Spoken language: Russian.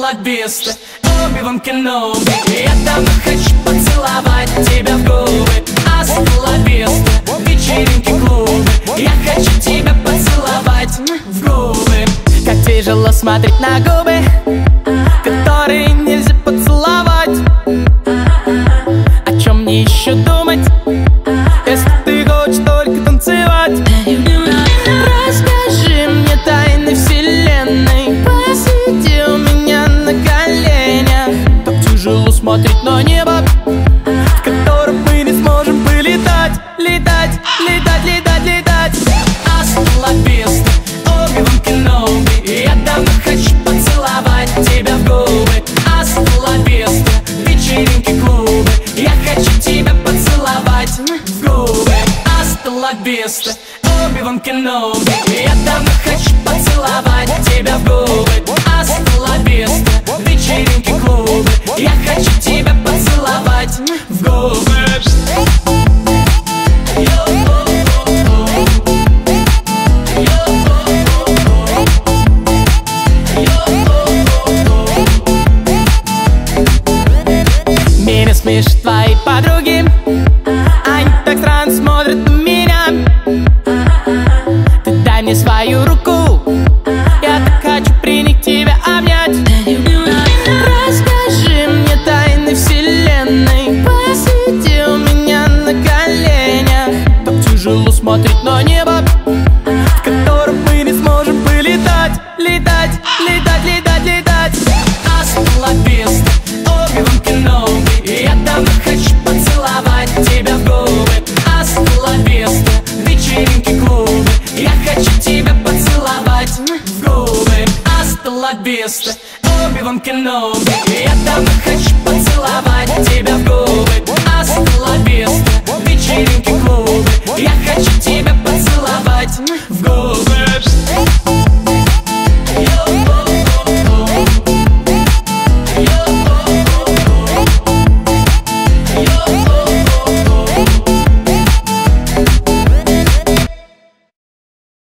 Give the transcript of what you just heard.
ла виста, Оби-Ван Кеноби. Я давно хочу поцеловать тебя в губы. Аста ла виста, вечеринки, клубы. Я хочу тебя поцеловать в губы. Как тяжело смотреть на губы, которые нельзя поцеловать. О чем мне еще думать, если ты хочешь только танцевать? Расскажи мне тайны вселенной, посиди у меня на коленях. Так тяжело смотреть на небо, в котором мы не сможем полетать. Летать, летать, летать, летать. Аста ла виста, Оби-Ван Кеноби. Я давно хочу поцеловать тебя в губы. Аста ла виста, вечеринки, клубы. Я хочу тебя поцеловать в губы. Аста ла виста, Оби-Ван Кеноби. Я давно хочу поцеловать тебя в губы. Аста ла виста, вечеринки, клубы. Я хочу тебя поцеловать в губы. Меня смешат твои подруги, они так странно смотрят на меня. Ты дай мне свою руку, я так хочу принять тебя, обнять. Расскажи мне тайны вселенной, посиди у меня на коленях. Так тяжело смотреть на небо, в котором мы не сможем полетать. Летать, летать, летать, летать. Аста ла виста, Оби-Ван Кеноби. Я давно хочу поцеловать тебя в губы. Аста ла виста, вечеринки, клубы. Я хочу тебя поцеловать в губы. Аста ла виста, Оби-Ван Кеноби. Я